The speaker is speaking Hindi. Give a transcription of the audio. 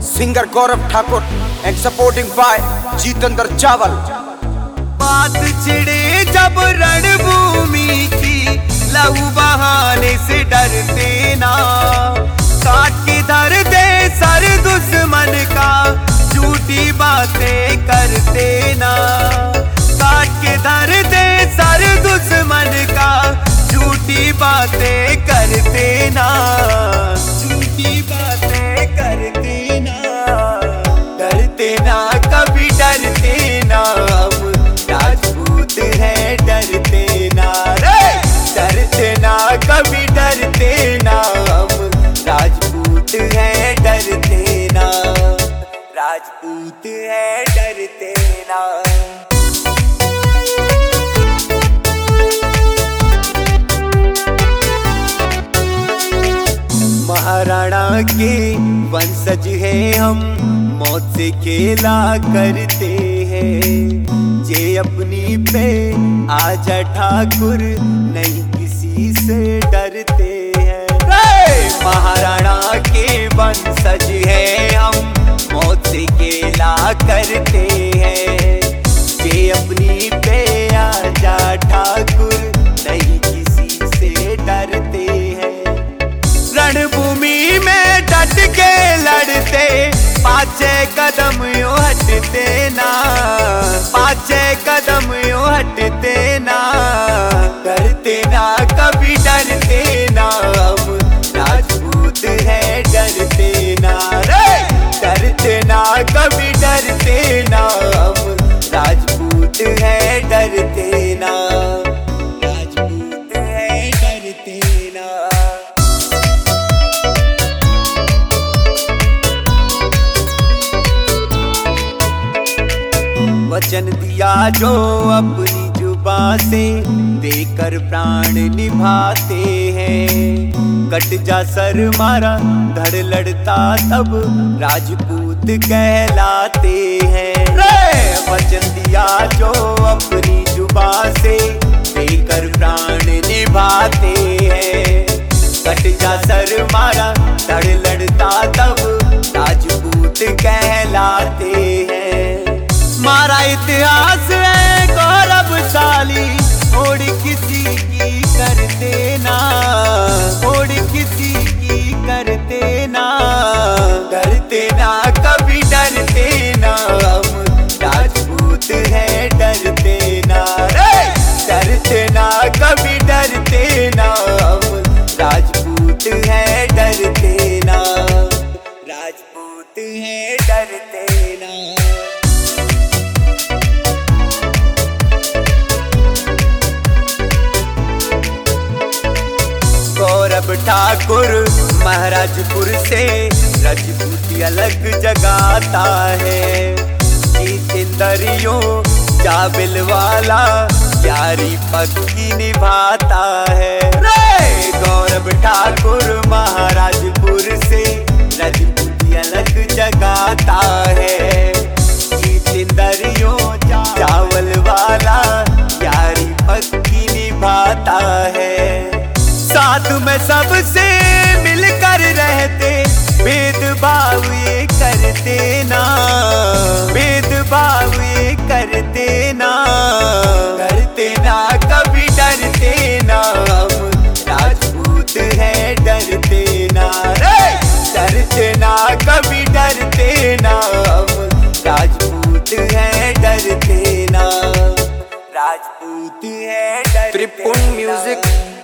singer Gaurav Thakur and supporting by Jitendra Chawal। बात छिड़े जब रणभूमि की, लहू बहाने से डरते ना। काट के धर दे सर दुश्मन का, झूठी बातें करते ना। काट के धर दे सर दुश्मन का, झूठी बातें करते ना। झूठी बातें करते ना। डरते ना कभी डरते ना, हम राजपूत हैं डरते ना रे। डरते ना कभी डरते ना, हम राजपूत हैं डरते ना। राजपूत हैं डरते ना। महाराणा के वंशज हैं हम, मौत से खेला करते हैं। जे अपनी पे आजा ठाकुर, नहीं किसी से डरते हैं। महाराणा के वंशज हैं हम, मौत से खेला करते हैं। जे अपनी पे आजा ठाकुर, नहीं किसी से डरते हैं। रणभूमि में डट के लड़ते, पाँचे कदम यूं हटते ना। पाँचे कदम यूं हटते ना। डरते ना कभी डरते ना, हम राजपूत हैं डरते ना रे। डरते ना कभी डरते ना, हम राजपूत हैं डरते ना। राजपूत हैं डरते ना। वचन दिया जो अपनी जुबां से, देकर प्राण निभाते हैं। कट जा सर मारा धड़ लड़ता, तब राजपूत कहलाते हैं। वचन दिया जो अपनी जुबां से, देकर प्राण निभाते हैं। कट जा सर मारा धड़ लड़ता, तब राजपूत कहलाते हैं। मारा इतिहास है गौरवशाली, होड़ किसी की करते ना। होड़ किसी की करते ना। डरते ना कभी डरते ना, हम राजपूत हैं डरते ना रे। डरते ना कभी डरते ना, हम राजपूत हैं डरते ना। राजपूत हैं डरते ना। गौरव ठाकुर महाराजपुर से, राजपूती अलग जगाता है। जितेंद्रियों चावल वाला, यारी पक्की निभाता है। गौरव ठाकुर महाराजपुर से, राजपूती अलग जगाता है। जितेंद्रियों चावल वाला, यारी पक्की निभाता है। साथ में सबसे मिलकर रहते, भेदभाव ये करते ना। भेदभाव ये करते ना। करते ना कभी डरते ना, हम राजपूत हैं डरते ना रे। डरते ना कभी डरते ना, हम राजपूत हैं डरते ना। राजपूत हैं डरते ना। त्रिपुन म्यूजिक